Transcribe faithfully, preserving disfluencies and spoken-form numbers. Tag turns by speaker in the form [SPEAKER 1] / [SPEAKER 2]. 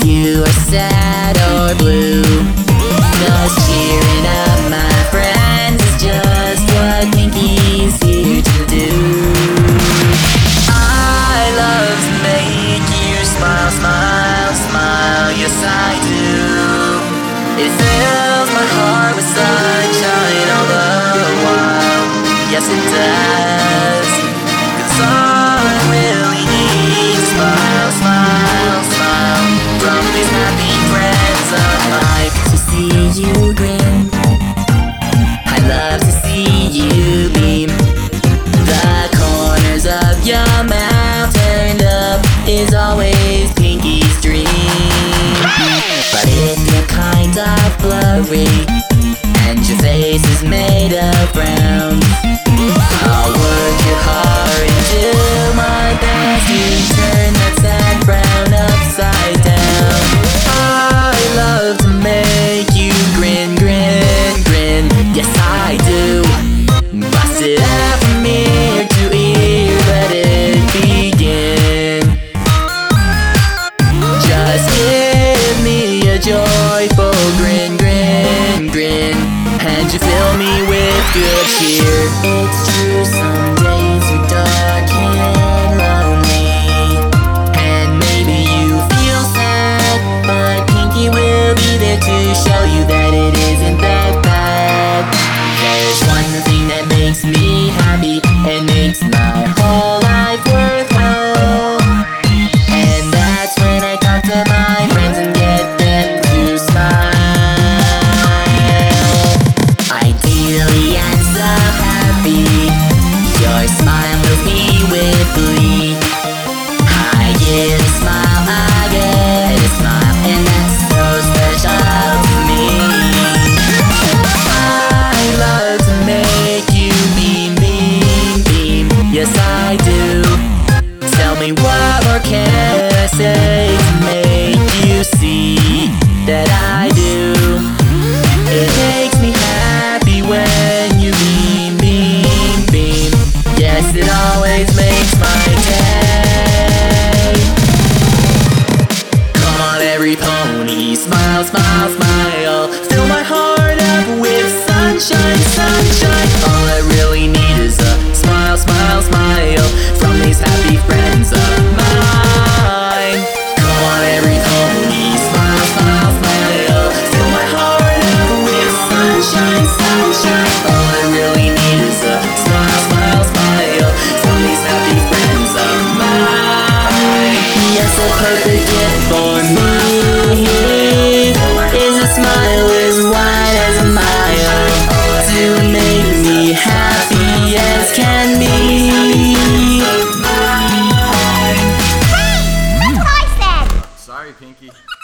[SPEAKER 1] if you are sad or blue. 'Cause cheering up my friends is just what Pinky's here to do. I love to make you smile, smile, smile, yes I do. It fills my heart with sunshine all the while, yes it does. 'Cause all I really need is smile, smile, smile from these happy friends of mine. I like to see you grin, I love to see you beam. The corners of your mouth turned up is always Pinky's dream. But if you're kind of blurry and your face is made of brown, I'll work your hard and do my best to turn that sad frown upside down. I love to make you grin, grin, grin, yes I do. Bust it out from ear to ear, let it begin. Just give me a joyful grin, grin, grin, and you fill me with good cheer. It's true, some days are dark and lonely, and maybe you feel sad, but Pinky will be there to show you that it isn't that bad. There's one thing that makes me happy and makes my whole life worthwhile, and that's when I talk to my friends and get them to smile. Ideally and so happy, your smile fills me with glee. I get a smile, I get a smile, and that's so special to me. I love to make you beam, beam, beam, yes I do. Tell me what more can I say to make you see that I do. It makes me happy when you beam, beam, beam, yes it always makes my day. Come on every pony, smile, smile, smile, fill my heart up with sunshine, sunshine. All I really need is a smile, smile, smile from these happy friends of mine. Come on every pony, smile, smile, smile, fill my heart up with sunshine, sunshine. All I really need is a smile, smile, smile from these happy friends of mine. Yes, a perfect gift for me is a smile as wide as a mile to make me happy as can be.
[SPEAKER 2] That's what I said!
[SPEAKER 3] Sorry, Pinky.